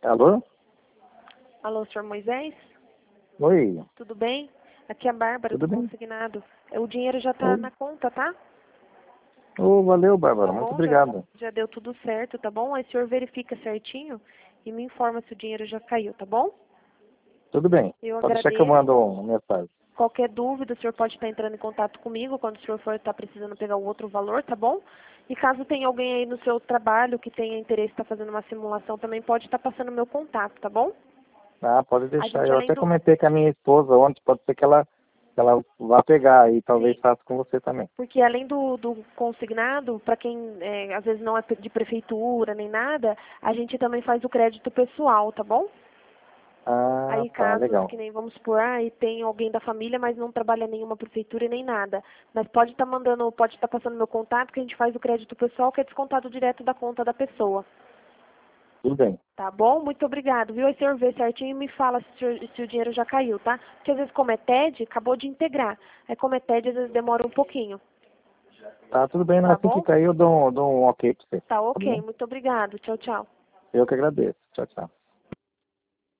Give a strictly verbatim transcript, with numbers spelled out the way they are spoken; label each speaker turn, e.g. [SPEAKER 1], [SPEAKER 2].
[SPEAKER 1] Alô?
[SPEAKER 2] Alô, senhor Moisés?
[SPEAKER 1] Oi,
[SPEAKER 2] Tudo bem? Aqui é a Bárbara
[SPEAKER 1] tudo
[SPEAKER 2] do
[SPEAKER 1] bem?
[SPEAKER 2] Consignado. O dinheiro já tá
[SPEAKER 1] Oi.
[SPEAKER 2] na conta, tá?
[SPEAKER 1] Oh, valeu, Bárbara,
[SPEAKER 2] Tá
[SPEAKER 1] muito
[SPEAKER 2] bom? Já,
[SPEAKER 1] obrigado.
[SPEAKER 2] já deu tudo certo, tá bom? Aí o senhor verifica certinho e me informa se o dinheiro já caiu, tá bom?
[SPEAKER 1] Tudo bem,
[SPEAKER 2] Eu
[SPEAKER 1] pode deixar que eu mando
[SPEAKER 2] agradeço.
[SPEAKER 1] uma mensagem.
[SPEAKER 2] Qualquer dúvida, o senhor pode estar entrando em contato comigo quando o senhor for estar precisando pegar o outro valor, tá bom? E caso tenha alguém aí no seu trabalho que tenha interesse em estar fazendo uma simulação, também pode estar passando meu contato, tá bom?
[SPEAKER 1] Ah, pode
[SPEAKER 2] A
[SPEAKER 1] deixar.
[SPEAKER 2] gente,
[SPEAKER 1] Eu
[SPEAKER 2] além
[SPEAKER 1] até
[SPEAKER 2] do...
[SPEAKER 1] comentei com a minha esposa ontem, pode ser que ela, que ela vá pegar e talvez
[SPEAKER 2] Sim,
[SPEAKER 1] faça com você também.
[SPEAKER 2] porque além do, do consignado, para quem é, às vezes não é de prefeitura nem nada, a gente também faz o crédito pessoal, tá bom?
[SPEAKER 1] Ah,
[SPEAKER 2] Aí
[SPEAKER 1] tá,
[SPEAKER 2] casos que
[SPEAKER 1] legal.
[SPEAKER 2] nem vamos supor, ah, e tem alguém da família, mas não trabalha em nenhuma prefeitura e nem nada. Mas pode estar mandando, pode estar passando meu contato que a gente faz o crédito pessoal que é descontado direto da conta da pessoa.
[SPEAKER 1] Tudo bem.
[SPEAKER 2] Tá bom? Muito obrigado, viu? Aí o senhor vê certinho e me fala se, o senhor- se o dinheiro já caiu, tá? Porque às vezes como é T E D, acabou de integrar. Aí como é T E D, às vezes demora um pouquinho.
[SPEAKER 1] Tá, tudo bem,
[SPEAKER 2] Tá
[SPEAKER 1] assim que
[SPEAKER 2] bom?
[SPEAKER 1] cair eu dou, um- dou um ok pra você.
[SPEAKER 2] Tá
[SPEAKER 1] Tá
[SPEAKER 2] ok.
[SPEAKER 1] bom?
[SPEAKER 2] Muito obrigado. Tchau, tchau.
[SPEAKER 1] Eu que agradeço. Tchau, tchau.